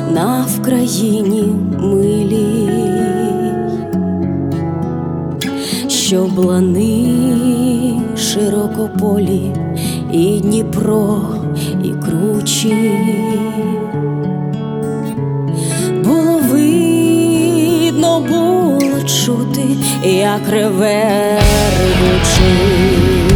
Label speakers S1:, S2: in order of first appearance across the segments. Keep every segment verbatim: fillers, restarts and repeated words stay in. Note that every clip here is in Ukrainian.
S1: на Вкраїні милій, щоб лани широкополі, і Дніпро, і кручі. Було видно, було чути, як реве ревучий.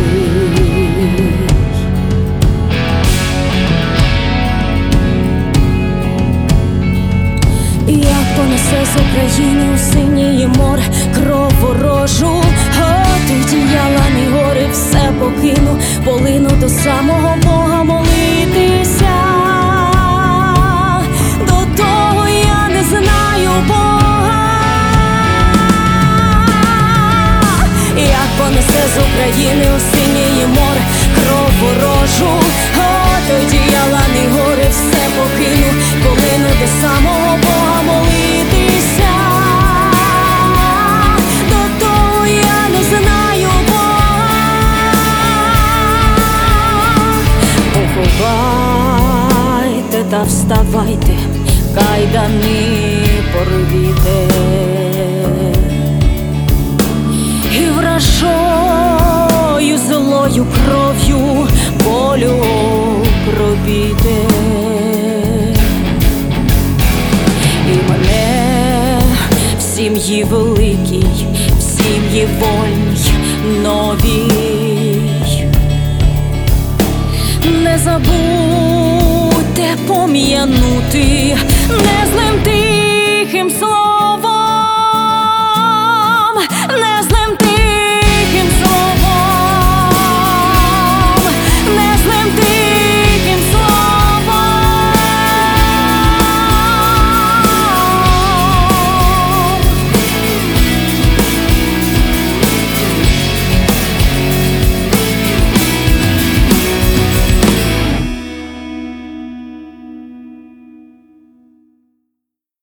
S1: Як понесе з України у синє море кров ворожу, от тоді я лани гори все покину, полину до самого Бога молитися. До того я не знаю Бога. Як понесе з України у синє море кров ворожу, от тоді я лани гори все покину, полину до самого Бога молитися. До того я не знаю Бога. Поховайте та вставайте, кайдани порвіте, і вражою злою кров'ю болю кропіте. І мене в сім'ї великій, в сім'ї вольній, новій. Не забудьте пом'янути, не злим ти